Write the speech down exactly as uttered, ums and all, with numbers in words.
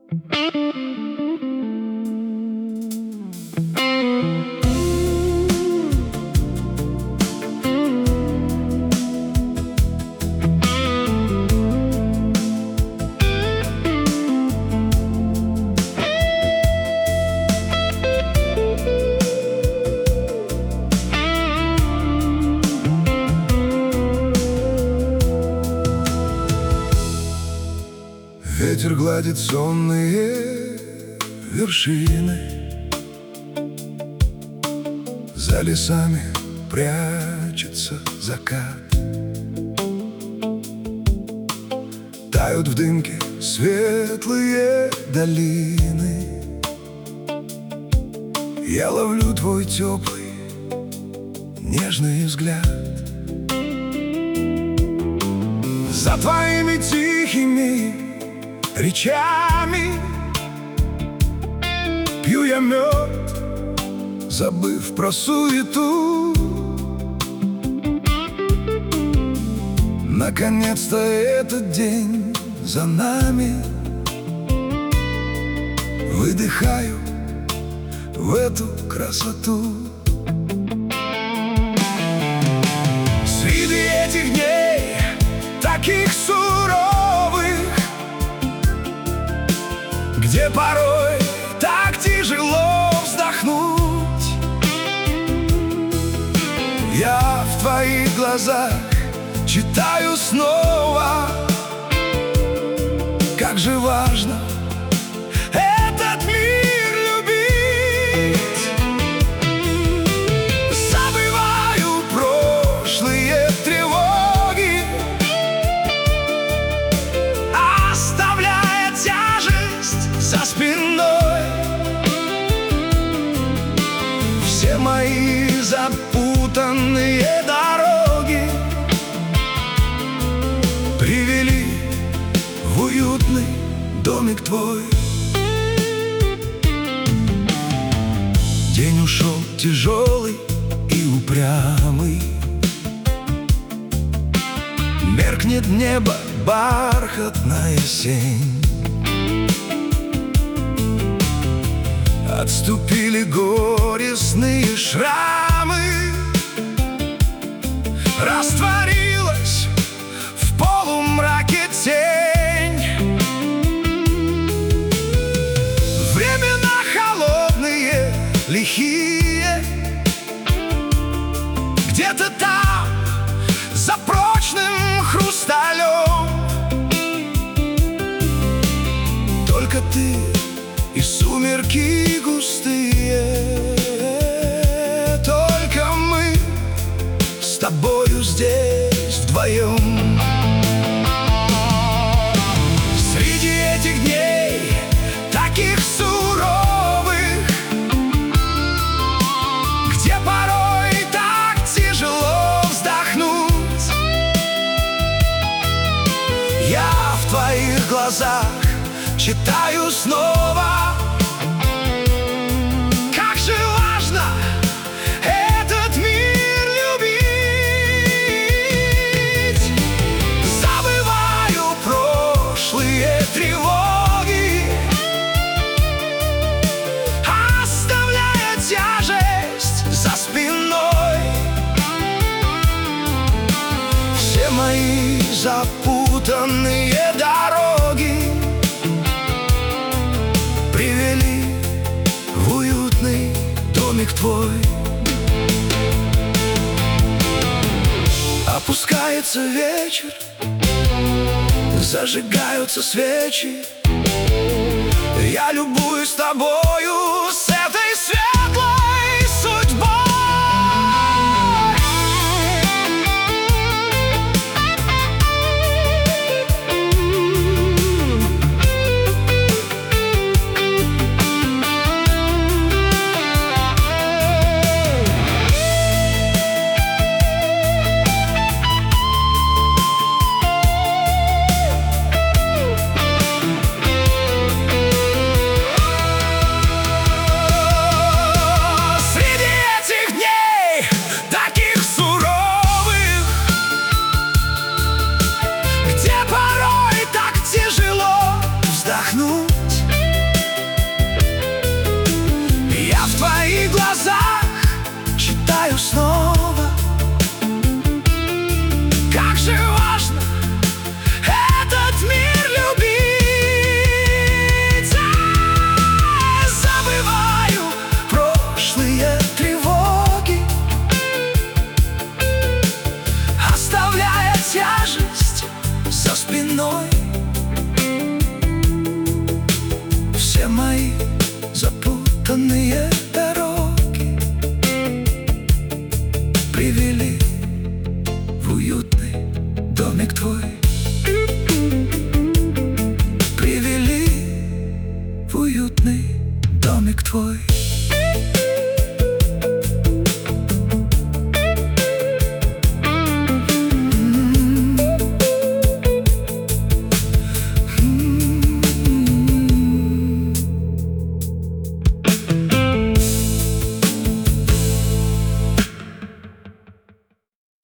Ветер гладит сонные вершины, за лесами прячется закат. Тают в дымке светлые долины. Я ловлю твой теплый, нежный взгляд. За твоими тихими речами пью я мед, забыв про суету. Наконец-то этот день за нами. Выдыхаю в эту красоту. Среди этих дней, таких суровых, где порой так тяжело вздохнуть, я в твоих глазах читаю снова, как же важно этот мир любить. Забываю прошлые тревоги, оставляя тяжесть за спиной. Все мои запутанные дороги привели в уютный домик твой. День ушел тяжелый и упрямый. Меркнет небо, бархатная сень. Отступили горестные шрамы. Растворилась в полумраке тень. Времена холодные, лихие, где-то там, за прочным хрусталем, только ты и сумерки густые. Только мы с тобою здесь вдвоем. Среди этих дней, таких суровых, где порой так тяжело вздохнуть, я в твоих глазах читаю снова, как же важно этот мир любить. Забываю прошлые тревоги, оставляя тяжесть за спиной. Все мои запутанные дороги привели в уютный домик твой. Опускается вечер, зажигаются свечи. Я любуюсь тобою с этой светлой судьбой. уютный домик твой.